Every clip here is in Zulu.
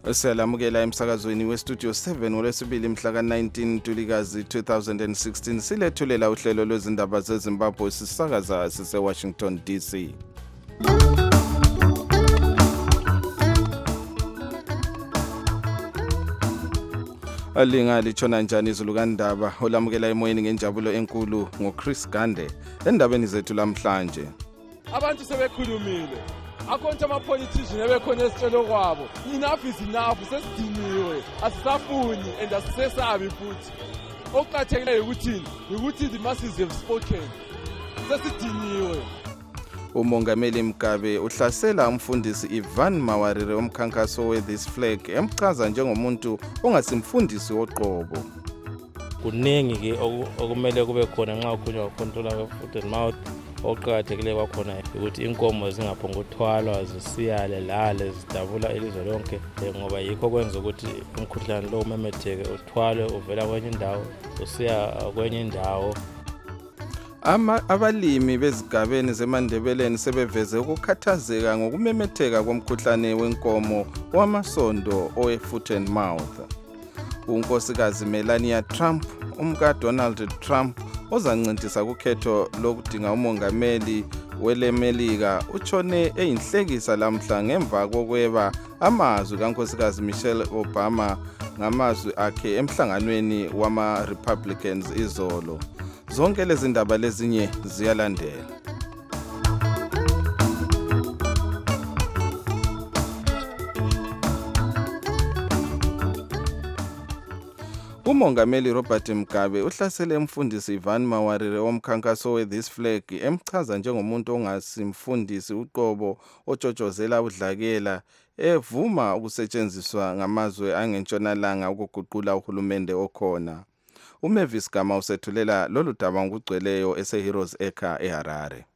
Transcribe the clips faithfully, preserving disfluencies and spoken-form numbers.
Siyalamukela emsakazweni westudio seven ngolwesibili mhla ka nineteen Ntulikazi two thousand sixteen silethulela uhlelo lwezindaba zeZimbabwe sisakaza sise Washington D C. Alinga lichona njani izulu kandaba olamukela emoyeni ngenjabulo enkulu ngoChris Gande endabeni zethu lamhlanje. Abantu sebekhulumile. Akhonto ama politicians ebekhona esitshelo kwabo. Enough is enough, sesidiniwe. Asisafuni and asisesabi futhi. Okuqhathekile ukuthi ukuthi the masses have spoken. Sesidiniwe. Umongameli Mugabe uhlasela umfundisi Ivan Mawarire omkhankaso we This Flag emchaza njengomuntu ongasimfundisi woqobo. Kuningi ke okumele kube khona nxa kukhulunywa control of foot and mouth. Okuqhathekile kwakhona ukuthi inkomo zingaphonga ukuthwalwa zisiyale lale zidabula elizwe lonke ngoba yikho kwenza ukuthi umkhuhlane lo umemetheke uthwale uvela kwenye indawo usiya kwenye indawo. Ama abalimi bezigabeni zeMandebeleni sebeveze ukukhathazeka ngokumemetheka komkhuhlane wenkomo wamasondo owe foot and mouth. Unkosikazi Melania Trump, umka Donald Trump ozancintisa kukhetho lokudinga umongameli welemelika utshone eyinhlekisa lamhla ngemva kokweba amazwi kankosikazi Michelle Obama ngamazwi akhe emhlanganweni wama Republicans izolo. Zonke lezi ndaba lezinye ziyalandela. Umongameli Robert Mugabe uhlasele umfundisi Ivan Mawarire omkhankaso we This Flag emchaza njengomuntu ongasimfundisi uqobo otshotshozela udlakela evuma ukusetshenziswa ngamazwe angentshonalanga ukuguqula uhulumende okhona. uMavis Gama usethulela lolu daba ngokugcweleyo ese Heroes Acre eHarare.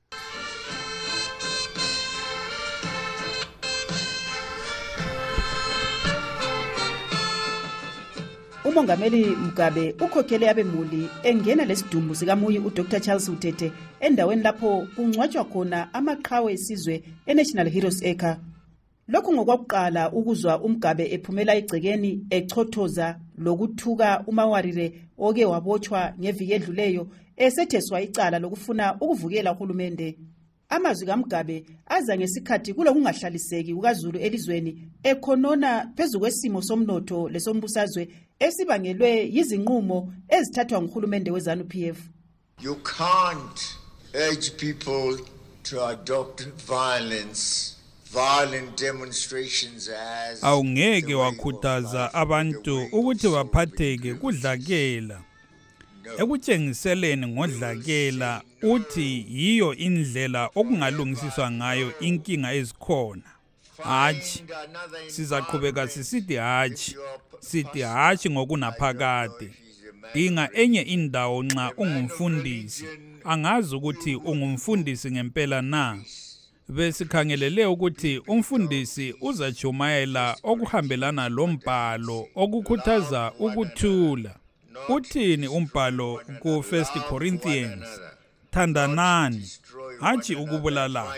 Umongameli Mugabe ukhokhele abemuli engena lesidumbu sikaMuyi uDr Charles Utete endaweni lapho kungcwatshwa khona amaqhawe esizwe eNational Heroes Acre. Lokhu ngokwakuqala ukuzwa uMugabe ephumela egcekeni echothoza lokuthuka uMawarire oke wabotshwa ngeviki edluleyo esetheswa icala lokufuna ukuvukela uhulumende. Amazwi kaMugabe aza ngesikhathi kulokungahlaliseki kukaZulu elizweni ekhonona phezu kwesimo somnotho lesombusazwe esibangelwe yizinqumo ezithathwa nguhulumende weZANU P F. You can't urge people to adopt violence. Violent demonstrations as awungeke wakhuthaza abantu ukuthi baphatheke kudlakela ekutshengiseleni ngodlakela uthi yiyo indlela okungalungisiswa ngayo inkinga ezikhona. Hachi sizaqhubeka sisithi hachi sithi hachi ngokunaphakade. Dinga enye indawo nxa ungumfundisi angazi ukuthi ungumfundisi ngempela na. Besikhangelele ukuthi umfundisi uzachumayela okuhambelana lombhalo okukhuthaza ukuthula. Uthini umbhalo ku First Corinthians? Thandanani, hachi ukubulala.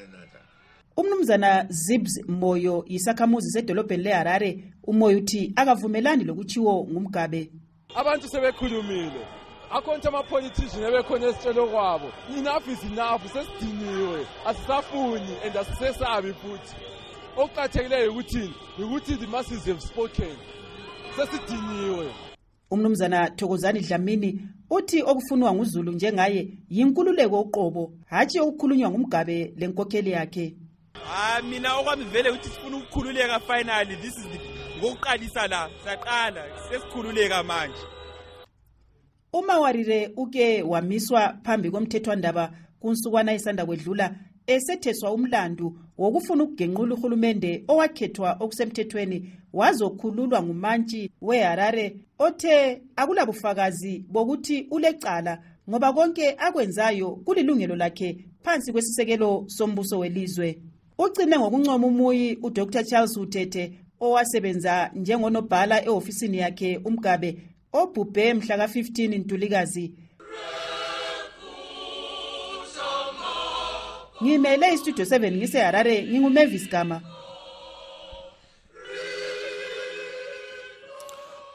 Umnumzana Zibs Moyo isakhamuzi sedolobheni leHarare uMoyo uthi akavumelani lokuchiwo nguMugabe. Abantu sebekhulumile. Akhonto ama politicians ebekhona esitshelo kwabo. Enough is enough, sesidiniwe. Asisafuni and asisesabi futhi. Okuqhathekile ukuthi ukuthi the masses have spoken. Sesidiniwe. Umnumzana Thokozani Dlamini uthi okufunwa nguZulu njengaye yinkululeko oqobo hathi okukhulunywa nguMugabe lenkokheli yakhe. Ah mina okwami vele ukuthi sifuna ukukhululeka finally, this is the ngokuqalisa la saqala sesikhululeka manje. uMawarire uke wamiswa phambi komthethwandaba kunsukwana isanda kwedlula esetheswa umlandu wokufuna ukugenqula uhulumende owakhethwa okusemthethweni wazokhululwa ngumantshi weHarare othe akulabufakazi bokuthi ulecala ngoba konke akwenzayo kulilungelo lakhe phansi kwesisekelo sombuso welizwe. Ugcine ngokuncoma uMuyi uDr Charles Utete owasebenza njengonobhala eofisini yakhe uMugabe obhubhe mhla ka fifteen Ntulikazi. Ngimele istudio seven ngise Harare nginguMavis Gama.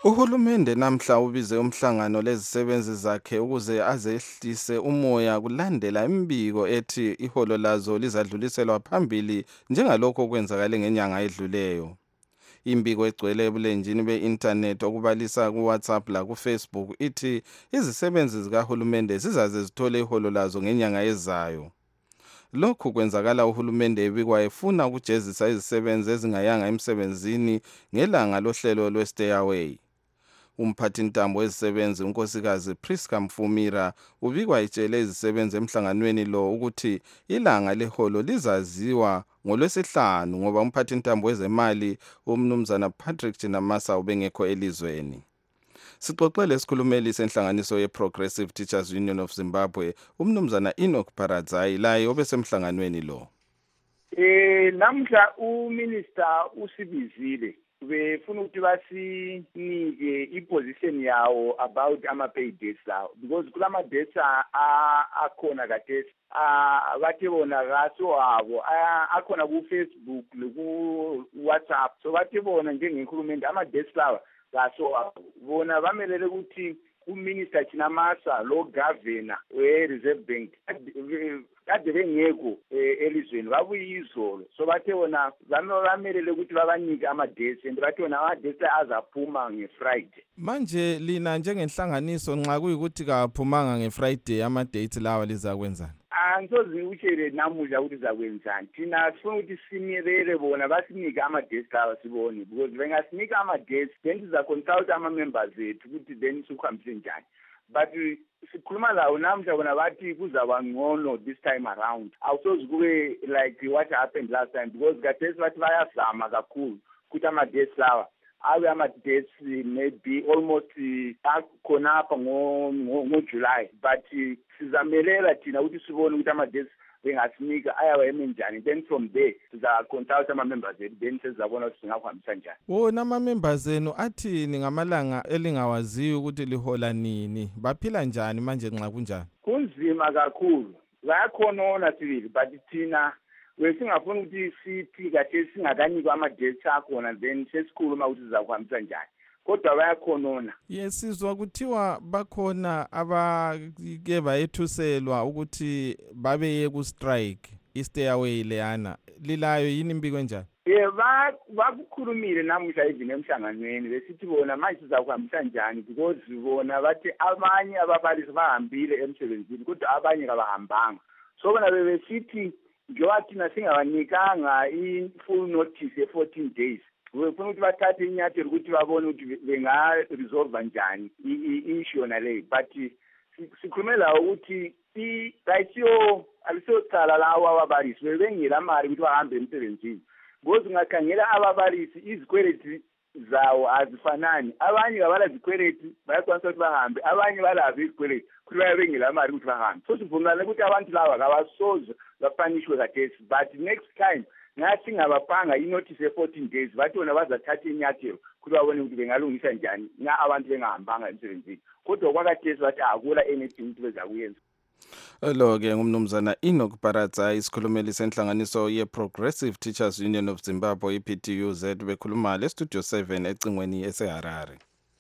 Uhulumende namhla ubize umhlangano lezisebenzi zakhe ukuze azehlise umoya kulandela imibiko ethi iholo lazo lizadluliselwa phambili njengalokho okwenzakale ngenyanga edluleyo. Imbiko egcwele ebulenjini be-internet okubalisa ku-WhatsApp la ku-Facebook ithi izisebenzi zikahulumende zizaze zithole iholo lazo ngenyanga ezayo. Lokhu kwenzakala uhulumende ebikwa efuna ukujezisa izisebenzi ezingayanga emsebenzini ngelanga lohlelo lwe-stay away. Umphathintambo wezisebenzi unkosikazi Priska Mfumira ubikwa etshele izisebenzi emhlanganweni lo ukuthi ilanga leholo lizaziwa ngolwesihlanu ngoba umphathintambo wezemali umnumzana Patrick Chinamasa ubengekho elizweni. Sixoxele isikhulumeli senhlanganiso ye-Progressive Teachers Union of Zimbabwe umnumzana Enoch Paradzai laye obesemhlanganweni lo. Eh namhla uminister usibizile befuna ukuthi basinike iposition yawo about ama-pay dates lawo because kulama dates akhona kade bathe bona kaso wabo akhona ku-Facebook noku-WhatsApp so bathe bona njengenkhulumende ama-dates lawa kaso wabo bona bamelele ukuthi uminister Chinamasa lo governor we-Reserve Bank kade bengekho elizweni babuye izolo so bathe bona bamelele ukuthi babanike ama-dates and bathe bona ama-dates azaphuma nge-Friday. Manje lina njengenhlanganiso nxa kuyikuthi kaphumanga nge-Friday ama-dates lawa lizakwenzani? Angisoze utshele namuhla ukuthi zakwenzani. Thina sifuna ukuthi simelele bona basinike ama-dates lawa sibone because bengasinika ama-dates then siza-consult ama-members ethu ukuthi then sikuhambise njani. But sikhuluma lawo namhla bona bathi kuzaba ngcono this time around. Awusoze kube like what happened last time because kade bathi bayazama kakhulu ukuthi ama-dates lawa abe ama-dates maybe almost akhona apha ngo-July but sizamelela thina ukuthi sibone ukuthi ama-dates bengasinika ayaweme njani then from there siza-consult ama-members ethu then sizabona ukuthi singakuhambisa njani. Wona ama-members enu athini ngamalanga elingawaziyo ukuthi lihola nini baphila njani manje nxa kunjani? Kunzima kakhulu bayakhonona sibili but thina wesingafuna ukuthi sithi kade singakanikwa ama-dates akhona then sesikhuluma ukuthi sizakuhambisa njani kodwa bayakhonona. Yes, sizwa kuthiwa bakhona abake bayethuselwa ukuthi babeye ku-strike i-stay away leyana lilayo yini imbiko enjani? Yeah, bakukhulumile namuhla even emhlanganweni besithi bona manje sizakuhambisa njani because bona bathi abanye ababalisi bahambile emsebenzini kodwa abanye kabahambanga so bona bebesithi njengoba thina singabanikanga i-full notice ye-fourteen days befuna ukuthi bathathe inyathelo ukuthi babone ukuthi benga-resolve njani i-issue yona leyo but sikhulumela ukuthi ayisiyo alisiyocala lawo ababalisi bebengela mali ukuthi bahambe emsebenzini because ungakhangela ababalisi izikweleti zawo azifanani abanye kabala zikweleti bayakwanisa ukuthi bahambe abanye balazo izikweleti ukuthi bayabengela mali ukuthi bahambe so sivumelana ukuthi abantu laba kabasoze bafanishwe kadesi but next time ngathi ngabapanga inotice ye-fourteen days bathi bona bazathatha inyathelo ukuthi babone ukuthi bengalungisa njani nga abantu bengahambanga emsebenzini kodwa kwakadesi bathi akula anything ukuthi bezakuyenza. Lo-ke ngumnumzana Enoch Paradzai isikhulumeli senhlanganiso ye-Progressive Teachers Union of Zimbabwe i-P T U Z bekhuluma le-Studio seven ecingweni eseHarare.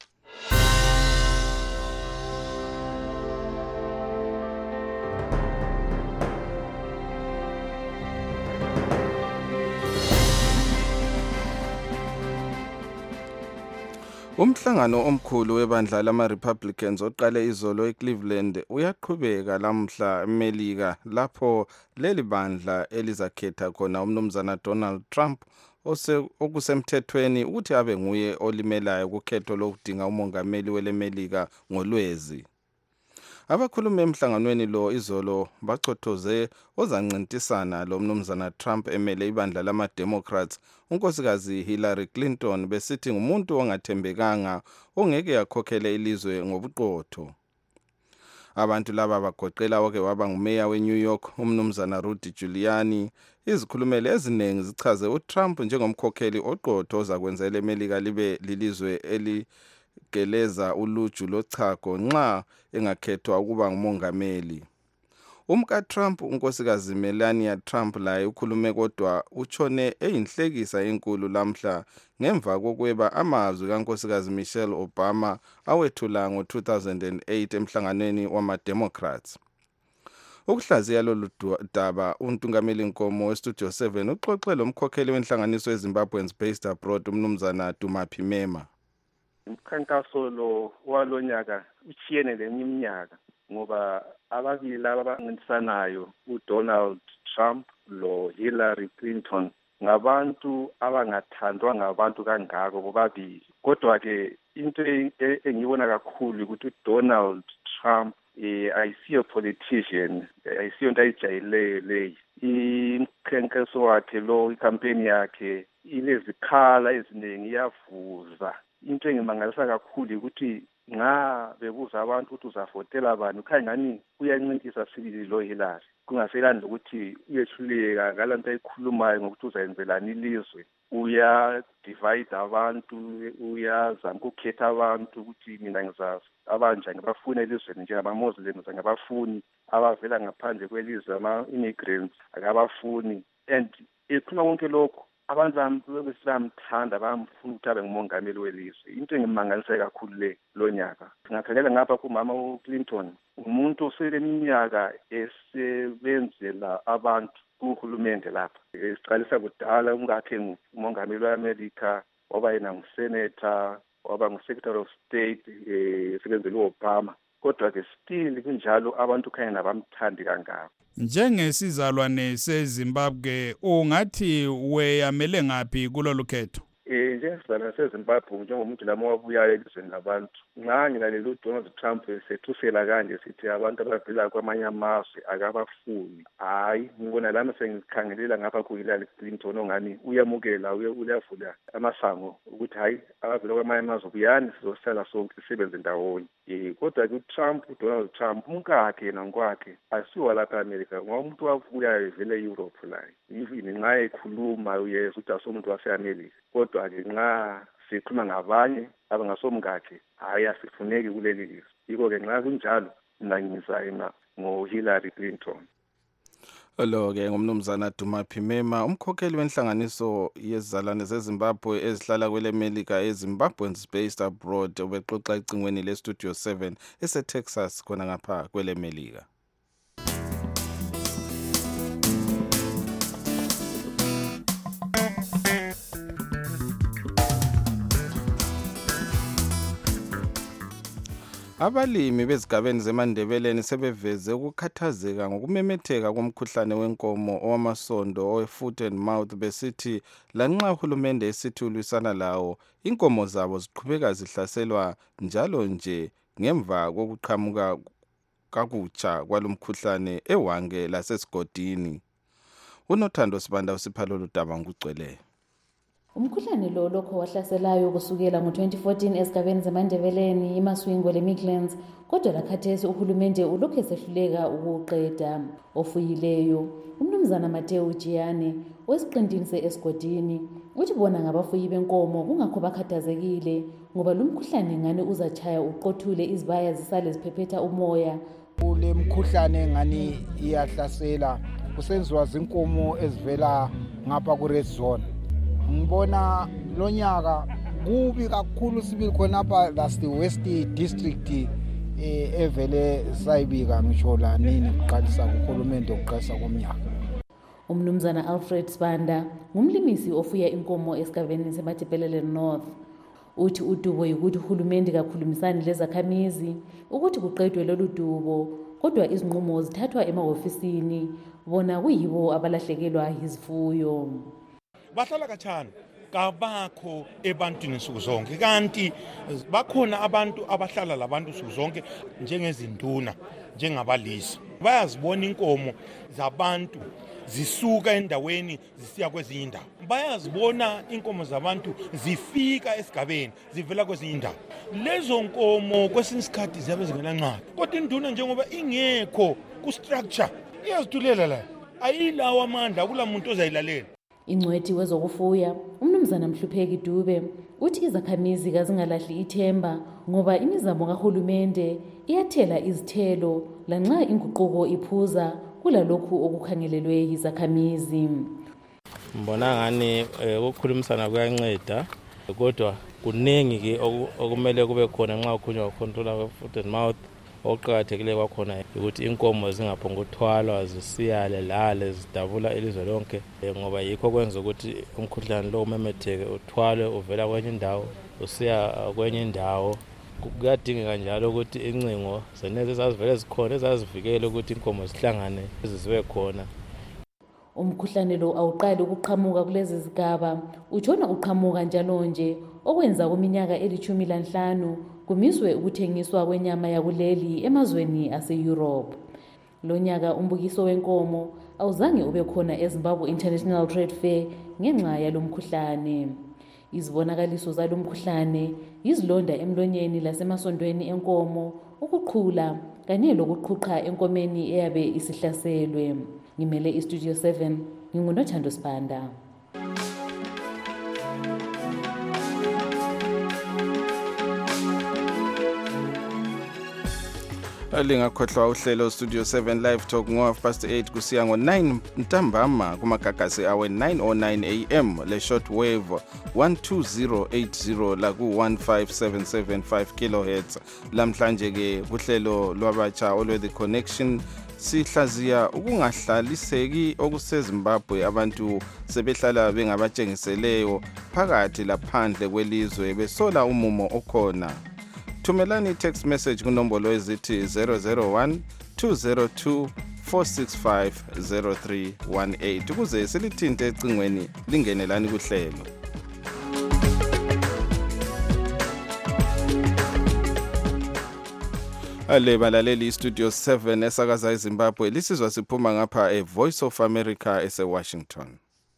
Umhlangano omkhulu webandla lama-Republicans oqale izolo eCleveland uyaqhubeka lamhla eMelika lapho leli bandla elizakhetha khona umnumzana Donald Trump okusemthethweni ukuthi abe nguye olimelayo kukhetho lokudinga umongameli welemelika ngoLwezi. Abakhulumi emhlanganweni lo izolo bachothoze ozancintisana lo mnumzana Trump emele ibandla lama-Democrats unkosikazi Hillary Clinton besithi ngumuntu ongathembekanga ongeke yakhokhele ilizwe ngobuqotho. Abantu laba bagoqela oke waba ngumeya weNew York umnumzana Rudy Giuliani. Izikhulumeli eziningi zichaze uTrump njengomkhokheli oqotho ozakwenzela eMelika libe lilizwe eli geleza uluju lochago nxa engakhethwa ukuba ngumongameli. Umka Trump unkosikazi Melania Trump laye ukhulume kodwa utshone eyinhlekisa enkulu lamhla ngemva kokweba amazwi kankosikazi Michelle Obama awethula ngo two thousand eight emhlanganweni wama-Democrats. Ukuhlaziya lolu daba untungameli Nkomo weStudio seven uxoxe lomkhokheli wenhlanganiso eZimbabweans Based Abroad umnumzana Dumapi Mema. Umkhankaso lo walonyaka uchiyene leminyaka ngoba ababili laba abancintisanayo uDonald Trump lo Hillary Clinton ngabantu abangathandwa ngabantu kangako bobabili. Kodwa ke into engiyibona kakhulu ukuthi uDonald Trump eh ayisiyo politician, ayisiyo into ayijayileyo leyi. Imkhankaso wakhe lo icampaign yakhe ilezikhala eziningi iyavuza. Into engimangalisa kakhulu ukuthi nxa bebuza abantu ukuthi uzafotela bani ukhanya ngani uyancinkisa sibili lo Hillary. Kungaselani ukuthi uyehluleka ngalanto ayikhulumayo ngokuthi uzayenzelana ilizwe. Uya divide abantu, uyazama ukukhetha abantu ukuthi mina ngizazi abanje ngabafuna elizweni njengama-Muslims ngabafuni abavela ngaphandle kwelizwe ama-immigrants akabafuni. And ekhuluma konke lokho abantu bamthanda bamfuna ukuthi abe ngumongameli welizwe. Into engimangalise kakhulu le lo nyaka singakhangela ngapha kumama uClinton umuntu oseleminyaka esebenzela abantu kuhulumende lapha. Siqalisa kudala ungakhe umongameli weAmerica waba yena ngusenator waba nguSecretary of State esebenzela uObama. Kodwa ke still kunjalo abantu khanya nabamthandi kangako. Njengesizalwane seZimbabwe ungathi weyamele ngapi kulolu khetho? Eh njengesizalwane seZimbabwe njengomuntu lama wabuyayo elizweni labantu. Nxa ngilalele uDonald Trump sethusela kanje sithi abantu abavela kwamanye amazwe akabafuni. Hayi ngibona lami sengikhangelela ngapha kuHillary Clinton ongani uyamukela uyavula amasango ukuthi hayi abavela kwamanye amazwe kuyani sizosala sonke sisebenze ndawonye. Eh kodwa ke uTrump uDonald Trump umkakhe nankwakhe asiwa lapha eAmerica ngomuntu wavuyayo evele eEurope la. Even nxa ekhuluma uyezwa ukuthi asomuntu waseAmerica. Kodwa ke nxa sikhuluma ngabanye abangasomkakhe hayi asifuneki kuleli lizwe. Yiko ke nxa kunjalo mina ngizayima ngoHillary Clinton. Lo ke ngumnumzana Dumapi Mema umkhokheli wenhlanganiso yezizalwane zeZimbabwe ezihlala kwelemelika eZimbabweans Based Abroad obexoxa icingweni leStudio seven eseTexas khona ngapha kwelemelika. Abalimi bezigabeni zeMandebeleni sebeveze ukukhathazeka ngokumemetheka komkhuhlane wenkomo owamasondo owe-foot and mouth besithi lanxa uhulumende esithi ulwisana lawo inkomo zabo ziqhubeka zihlaselwa njalo nje ngemva kokuqhamuka kakutsha kwalomkhuhlane eWange lasesigodini. UNothando Sibanda usipha lolu daba ngokugcweleyo. Umkhuhlane lo lokho wahlaselayo kusukela ngo twenty fourteen esigabeni zeMandebeleni iMaswingo leMidlands kodwa lakhathesi uhulumende ulokhu esehluleka ukuqeda. Ofuyileyo umnumzana Mateo Jiyane wesiqintini seEsgodini uthi bona ngabafuyi benkomo kungakho bakhathazekile ngoba lo mkhuhlane ngani uzachaya uqothule izibaya zisale ziphephetha umoya. Ule mkhuhlane ngani iyahlasela kusenziwa zinkomo ezivela ngapha ku red zone. Ngibona lo nyaka kubi kakhulu sibili khonapha last west district eh evele sayibika ngisho la nini kuqalisa kuhulumende ukuqalisa komnyaka. Umnumzana Alfred Sibanda ngumlimisi ofuya inkomo esigabeni seMatebelele North. Uthi udubo ukuthi uhulumende kakhulumisani lezakhamizi ukuthi kuqedwe lolu dubo kodwa izinqumo zithathwa emahofisini bona kuyibo abalahlekelwa izifuyo. Bahlala kachana kabakho ebantwini nsuku zonke kanti bakhona abantu abahlala labantu nsuku zonke njengezinduna njengabalisa bayazibona inkomo zabantu zisuka endaweni zisiya kwezinye indawo bayazibona inkomo zabantu zifika esigabeni zivela kwezinye indawo lezo nkomo kwesinye isikhathi ziyabe zingenancwadi kodwa induna njengoba ingekho ku structure iyazithulela la ayilawo amandla kula muntu ozayilalela. Ingcwethi wezokufuya umnumzana Mhlupheki Dube uthi izakhamizi kazingalahli ithemba ngoba imizamo kahulumende iyathela izithelo lanxa inguquko iphuza kulalokhu okukhangelelwe yizakhamizi. Mbona ngani ukukhulumisana kuyanceda kodwa kuningi ke okumele kube khona nxa kukhulunywa ngocontrol foot and mouth. Okuqakathekile kwakhona ukuthi inkomo zingaphonguthwalwa zisiyale lale zidabula ilizwe lonke ngoba yikho kwenza ukuthi umkhuhlane lo umemetheke uthwalwe uvela kwenye indawo usiya kwenye indawo. Kuyadingeka njalo ukuthi incingo zeneze ezazivele zikhona ezazivikele ukuthi inkomo zihlangane ziziwe khona. Umkhuhlane lo awuqali ukuqhamuka kulezi zigaba, utshona uqhamuka njalo nje okwenza kuminyaka elithumi lanhlanu kumiswe ukuthengiswa kwenyama yakuleli emazweni ase-Europe. Lo nyaka umbukiso wenkomo awuzange ube khona eZimbabwe International Trade Fair ngenxa yalo mkhuhlane. Izibonakaliso zalo mkhuhlane yizilonda emlonyeni lasemasondweni enkomo, ukuqhula kanye lokuqhuqha enkomeni eyabe isihlaselwe. Ngimele iStudio seven, nginguNothando Sibanda. Lingakhohlwa uhlelo Studio seven Live Talk ngo half past eight kusiya ngo nine ntambama kumagagasi awe nine oh nine a m le short wave one two zero eight zero la ku one five seven seven five kilohertz. Lamhlanje ke kuhlelo lwabatsha olwe The Connection sihlaziya ukungahlaliseki okuseZimbabwe, abantu sebehlala bengabatshengiseleyo phakathi laphandle kwelizwe besola umumo okhona. Thumelani text message kunombolo ezithi zero zero one two zero two four six five zero three one eight ukuze silithinte ecingweni lingenelani kuhlelo. Ale balaleli Studio seven esakaza eZimbabwe lisizwa siphuma ngapha e Voice of America ese Washington.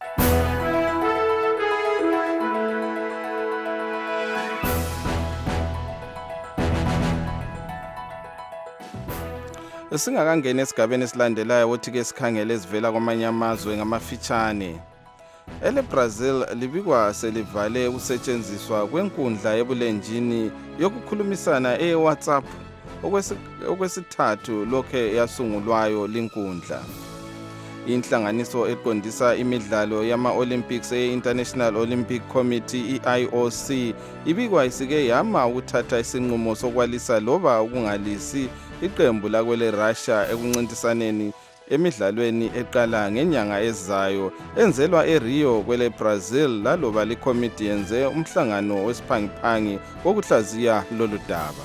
Singakangena esigabeni esilandelayo wothi ke sikhangele ezivela kwamanye amazwe ngamafitshane. Ele Brazil libikwa selivale ukusetshenziswa kwenkundla yebulenjini yokukhulumisana eWhatsApp okwesithathu lokhe yasungulwayo linkundla. Inhlanganiso eqondisa imidlalo yama-Olympics e-International Olympic Committee I O C ibikwa isike yama ukuthatha isinqumo sokwalisa loba ukungalisi iqembu lakwele Russia ekuncintisaneni emidlalweni eqala ngenyanga ezayo enzelwa eRio kwele Brazil laloba likomiti yenze umhlangano wesiphangiphangi wokuhlaziya lolu daba.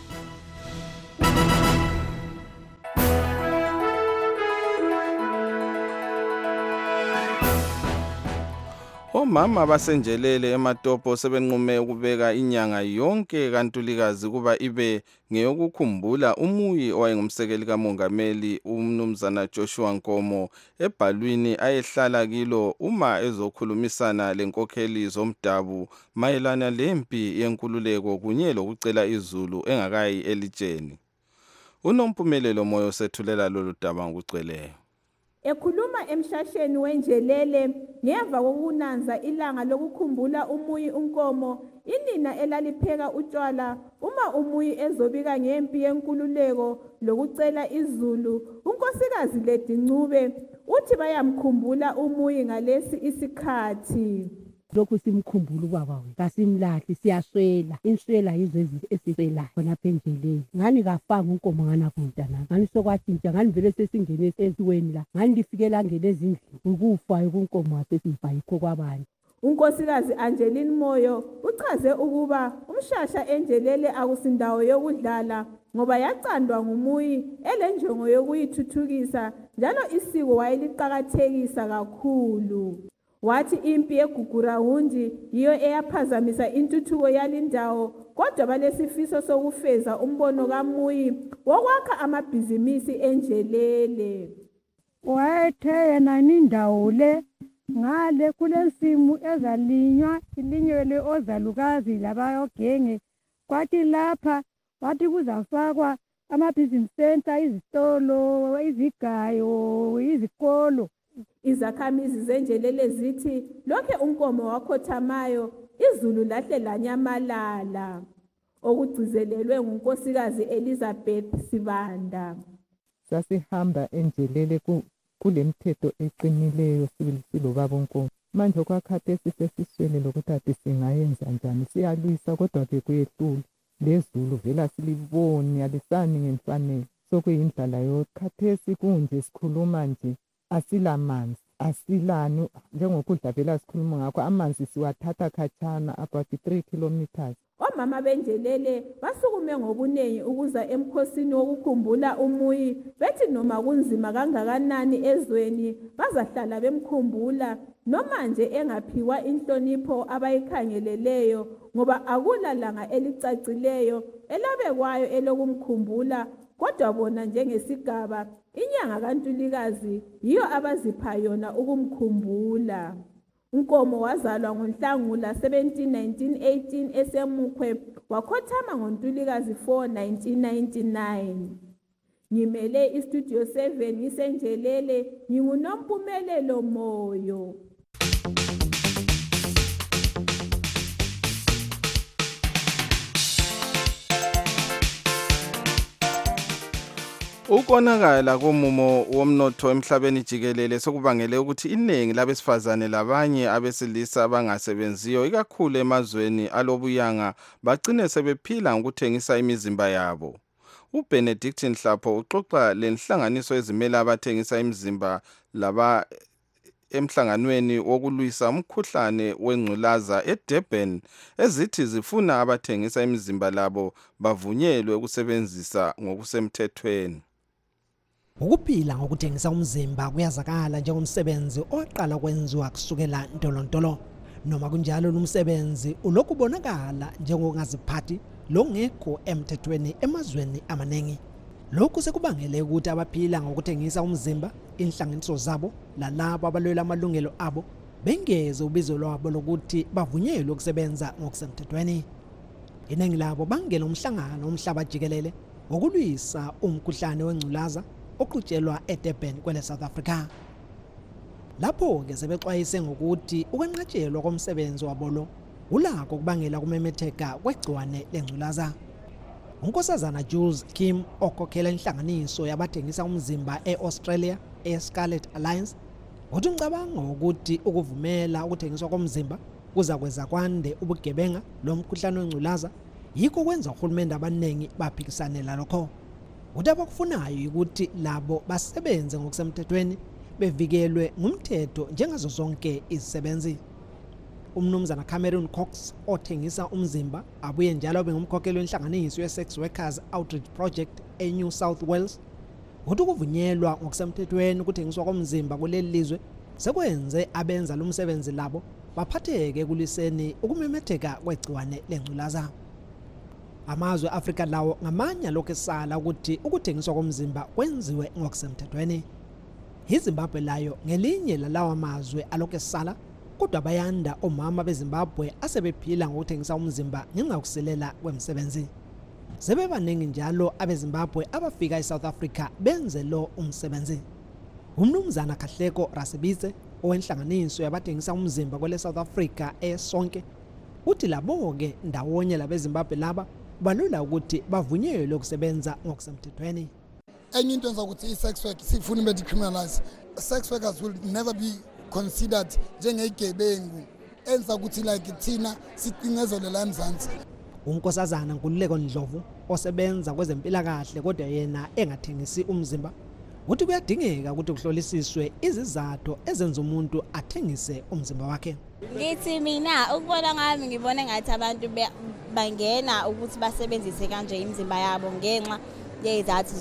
Omama basenjelele eMatopo sebenqume ukubeka inyanga yonke kaNtulikazi kuba ibe ngeyokukhumbula umuyi owayengumsekeli kaMongameli uMnumzana Joshua Nkomo ebhalwini ayehlala kilo uma ezokhulumisana lenkokheli zomdabu mayelana lempi yenkululeko kunye lokucela izulu engakayi elitsheni. Unompumelelo Moyo sethulela lolu daba ngokugcweleyo. Ekhuluma emshasheni wenjelele ngemva kokunanza ilanga lokukhumbula umuyi uNkomo, inina elalipheka utshwala uma umuyi ezobika ngempi yenkululeko lokucela izulu, unkosikazi Ledi Ncube uthi bayamkhumbula umuyi ngalesi isikhathi. Lokhu simkhumbula ubaba wethu, kasimlahli, siyaswela. Inswela yizo ezinto esiswela khona phenjeleni. Ngani kafanga uNkomo ngana kumntana. Ngani sokwatshintsha, ngani vele sesingene esiweni la. Ngani lifikela ngene ezindlini. Ukufa uNkomo wasesifa yikho kwabanye. Unkosikazi Angeline Moyo uchaze ukuba umshasha enjelele akusindawo yokudlala ngoba yacandwa ngumuyi elenjongo yokuyithuthukisa njalo isiko wayeliqhakathekisa kakhulu. Wathi impi yeGugurahundi yiyo eyaphazamisa intuthuko yalindawo, kodwa balesifiso sokufeza umbono kaMuyi wokwakha amabhizinisi enjelele. Wayethe yena indawo le ngale kulensimu ezalinywa ilinyelwe ozalukazi labayogenge, kwathi lapha wathi kuzafakwa ama-business center, izitolo, izigayo, izikolo. Izakhamizi zenjelele zithi lokhe uNkomo wakhothamayo izulu lahle lanyamalala okugcizelelwe ngunkosikazi Elizabeth Sibanda. Sasihamba enjelele kulemthetho eqinileyo sibili silobaba uNkosi. Manje kwakhathesi sesiswele lokuthi ade singayenza njani, siyalwisa kodwa ke kuyehlula. Lezulu vela siliboni alisani ngemfanelo. Sokuyindlala yokhathesi kunje sikhuluma nje asilamanzi, asilani njengokudla vela sikhuluma ngakho amanzi siwathatha khatshana about three kilometers. Omama benjelele basukume ngobunengi ukuza emkhosini wokukhumbula umuyi bethi noma kunzima kangakanani ezweni bazahlala bemkhumbula noma nje engaphiwa inhlonipho abayikhangeleleyo ngoba akula langa elicacileyo elabekwayo elokumkhumbula kodwa bona njengesigaba inyanga kaNtulikazi yiyo abazipha yona ukumkhumbula. Nkomo wazalwa ngoNhlangula seventeen nineteen eighteen eseMukhwe wakhothama ngoNtulikazi four nineteen ninety-nine. Ngimele istudio seven ngisenjelele nginguNompumelelo Moyo. Ukonakala komumo womnotho emhlabeni jikelele sokubangele ukuthi iningi labesifazane labanye abesilisa abangasebenziyo ikakhulu emazweni alobuyanga bagcine sebephila ngokuthengisa imizimba yabo. uBenedict Nhlapho uxoxa lenhlanganiso ezimela abathengisa imizimba laba emhlanganweni wokulwisa umkhuhlane wengculaza eDurban ezithi zifuna abathengisa imizimba labo bavunyelwe ukusebenzisa ngokusemthethweni. Ukuphila ngokuthengisa umzimba kuyazakala njengomsebenzi oqala kwenziwa kusukela ntolontolo noma kunjalo lumsebenzi ulokhu bonakala njengongaziphathi longekho emthethweni emazweni amaningi. Lokhu sekubangele ukuthi abaphila ngokuthengisa umzimba inhlanganiso zabo lalabo abalwela amalungelo abo bengeze ubizo lwabo lokuthi bavunyelwe ukusebenza ngokusemthethweni. Iningi labo bangena umhlangano omhlaba jikelele ngokulwisa umkhuhlane wengculaza oqhutshelwa eDurban kwele South Africa. Lapho ke sebexwayise ngokuthi ukwenqatshelwa komsebenzi wabo lo ulakho kubangela kumemetheka kwegciwane lengculaza. Unkosazana Jules Kim okhokhela inhlanganiso yabathengisa umzimba eAustralia eScarlet Alliance uthi ngicabanga ukuthi ukuvumela ukuthengiswa komzimba kuza kwenza kwande ubugebenga lomkhuhlane wengculaza yikho kwenza uhulumende abaningi baphikisanela lokho. Uthi abakufunayo ukuthi labo basebenze ngokusemthethweni bevikelwe ngumthetho njengazo zonke izisebenzi. Umnumzana Cameron Cox othengisa umzimba abuye njalo abe ngumkhokheli wenhlanganiso ye-Sex Workers Outreach Project eNew South Wales uthi ukuvunyelwa ngokusemthethweni ukuthengiswa komzimba kuleli lizwe sekwenze abenza lo msebenzi labo baphatheke kuliseni ukumemetheka kwegciwane lengculaza. Amazwe Afrika lawo ngamanye lokho esala ukuthi ukuthengiswa komzimba kwenziwe ngokusemthethweni. iZimbabwe layo ngelinye lalawa amazwe alokho esala kodwa bayanda omama beZimbabwe asebephila ngokuthengisa umzimba ngenxa yokuselela kwemsebenzi. Sebebaningi njalo abeZimbabwe abafika eSouth Africa benze lo umsebenzi. Umnumzana Kahleko Rasibitse owenhlanganiso yabathengisa umzimba kwele South Africa esonke uthi labo ke ndawonye labeZimbabwe laba balula ukuthi bavunyelwe ukusebenza ngokusemthethweni. Enye into enza ukuthi i-sex work sifuna ibe decriminalized. Sex workers will never be considered njengegebengu enza ukuthi like thina sicingezelela eMzansi. Unkosazana Nkululeko Ndlovu osebenza kwezempilakahle kodwa yena engathengisi umzimba uthi kuyadingeka ukuthi kuhlolisiswe izizathu ezenza umuntu athengise umzimba wakhe. Ngithi mina ukubona ngami ngibona ngathi abantu bangena ukuthi basebenzise kanje imizimba yabo ngenxa yezathu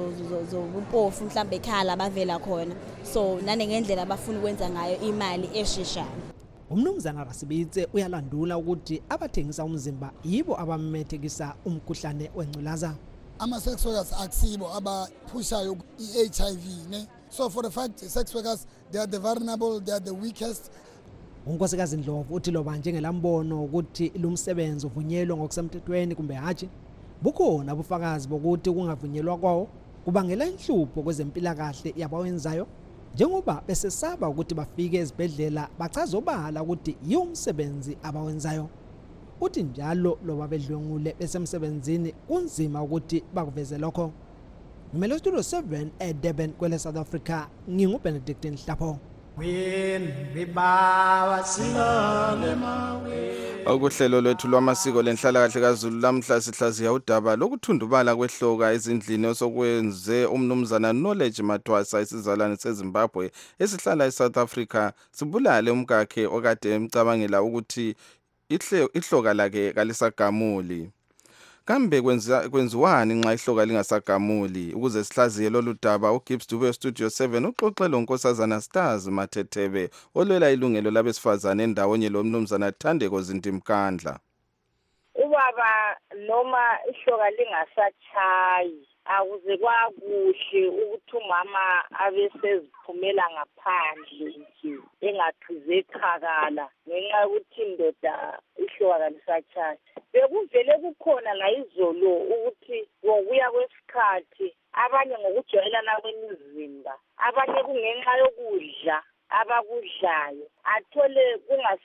zobupofu mhlambe ekhala bavela khona so nanengendlela abafuna ukwenza ngayo imali esheshayo. Umnumzana Rasibitse uyalandula ukuthi abathengisa umzimba yibo abamemethekisa umkhuhlane wengculaza. Ama-sex workers akusibo abaphushayo i-H I V ne so for the fact sex workers they are the vulnerable, they are the weakest. Unkosikazi Ndlovu uthi loba njengelambono ukuthi lumsebenzi uvunyelwe ngokusemthethweni kumbe hatshi bukhona ubufakazi bokuthi kungavunyelwa kwawo kubangela inhlupho kwezempilakahle yabawenzayo njengoba besesaba ukuthi bafike ezibhedlela bachazobala ukuthi yiwumsebenzi abawenzayo. Uthi njalo loba bedlwengule besemsebenzini kunzima ukuthi bakuveze lokho. Ngimele studio seven eDurban kwele South Africa, nginguBenedict Nhlapho. Okuhlelo lwethu lwamasiko lenhlala kahle kaZulu lamhla sihlaziya udaba lokuthundubala kwehloka ezindlini osokwenze umnumzana Knowledge Mathwasa isizalwane seZimbabwe esihlala eSouth Africa sibulale umkakhe okade emcabangela ukuthi ihloka lakhe kalisagamuli. Kambe kwenziwani nxa ihloka lingasagamuli? Ukuze sihlaziye lolu daba uGibbs Dube Studio seven uxoxela unkosazana Stars Mathethebe olwela ilungelo labesifazane endawonye lomnumzana Thandeko Zintimkandla. Ubaba noma ihloka lingasachayi akuze kwakuhle ukuthi umama abeseziphumela ngaphandle nje engaqhize eqhakala ngenxa yokuthi indoda ihloka kalisachayi. Bekuvele kukhona la izolo ukuthi ngokuya kwesikhathi abanye ngokujwayelana kwemizimba, abanye kungenxa yokudla abakudlayo athole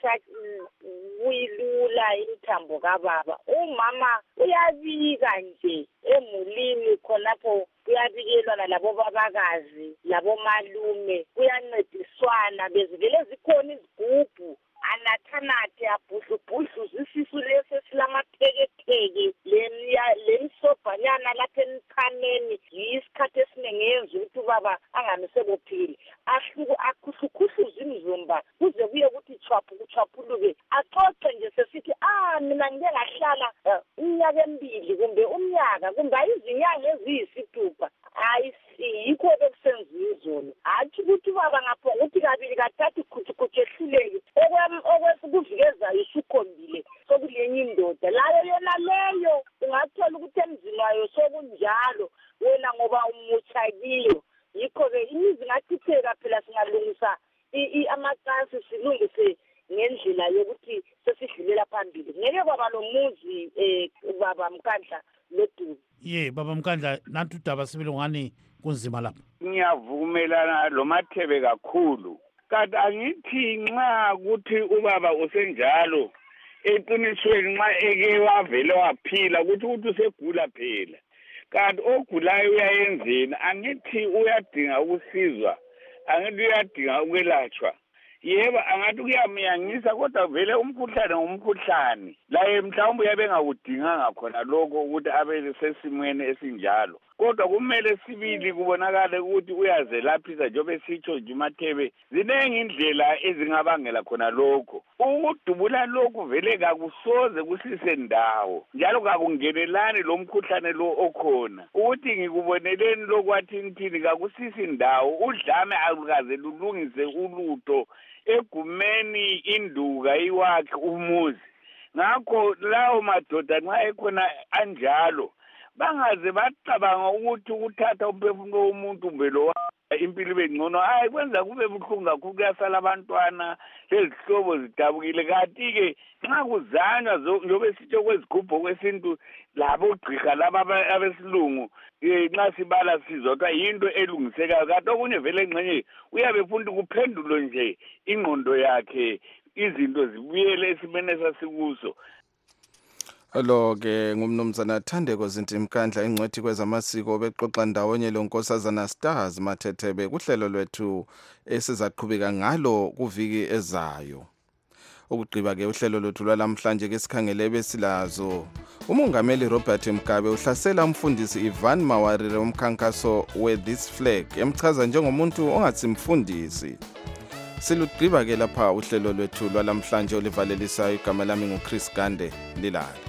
kungasakuyilula imithambo kababa. Umama uyabika nje emulini khonapho kuyabikelwana labo babakazi labo malume kuyancediswana bezivele zikhona izigubhu anathanathe abhudlubhudlu zisisu lesi silamatheketheke lemsobhanyana lapha emkhaneni yisikhathi esiningi yenza ukuthi ubaba anganisebophile akhuhlukhuhluze imizumba kuze kuye ukuthi chwaphu kuchwaphuluke axoxe nje sesithi ah mina ngike ngahlala umnyaka emibili kumbe umnyaka kumbe izinyanga eziyisithupha hayi yikho bekusenziwa izolo hathi ukuthi ubaba ngapho ukuthi kabili kathathu khuthukhuthu ehluleke okwesikuvikeza isikhombile sokulenye indoda layo yona leyo ungathola ukuthi emzini wayo sokunjalo wena ngoba umuchakiyo yikho-ke imizi ngachitheka phela singalungisa amacansi silungise ngendlela yokuthi sesidlulela phambili ngeke kwaba nomuzi um baba Mkandla loDube. Ye baba Mkandla nantu udaba sibili ngani kunzima lapha. Ngiyavumelana lo Mathebe kakhulu. Kanti angithi nxa ukuthi ubaba usenjalo eqinisweni nxa eke wavele waphila ukuthi ukuthi usegula phela. Kanti ogulayo uyayenzeni? Angithi uyadinga ukusizwa, angithi uyadinga ukwelatshwa. Yebo angathi kuyamyangisa kodwa vele umkhuhlane ngumkhuhlane laye mhlawumbe uyabe ngakudinganga khona lokho ukuthi abe sesimweni esinjalo. Kodwa kumele sibili kubonakale ukuthi uyazelaphisa njengoba sitsho nje uMathebe zinengi indlela ezingabangela khona lokho. Ukudubula lokhu vele kakusoze kusise ndawo njalo kakungenelani lo mkhuhlane lo okhona. Ukuthi ngikuboneleni lokwathi ngithini kakusisi ndawo udlame alukaze lulungise ulutho egumeni induka iwakhe umuzi. Ngakho lawo madoda nxa ekhona anjalo bangaze bacabanga ukuthi ukuthatha umphefumulo womuntu mbelo impilo ibe ngcono hayi kwenza kube buhlungu kakhulu kuyasala abantwana lezihlobo zidabukile. Kanti-ke nxa kuzanywa njengoba sitsho kwezigubho kwesintu labo gqirha laba abesilungu nxa sibala sizodwa yinto elungisekayo. Kanti okunye vele engxenye uyabe funda kuphendulo nje ingqondo yakhe izinto zibuyele esimene esasikuso. Lo-ke ngumnumzana Thandeko Zintimkandla ingcwethi kwezamasiko bexoxa ndawonye lonkosazana Stars Mathethebe kuhlelo lwethu esizaqhubeka ngalo kuviki ezayo. Ukugqiba-ke uhlelo lwethu lwalamhlanje ke sikhangele besilazo. Umongameli Robert Mugabe uhlasela umfundisi Ivan Mawarire womkhankaso we-This Flag emchaza njengomuntu ongatsimfundisi. Silugqiba ke lapha uhlelo lwethu lwalamhlanje olivalelisayo igama lami nguChris Gande Lilala.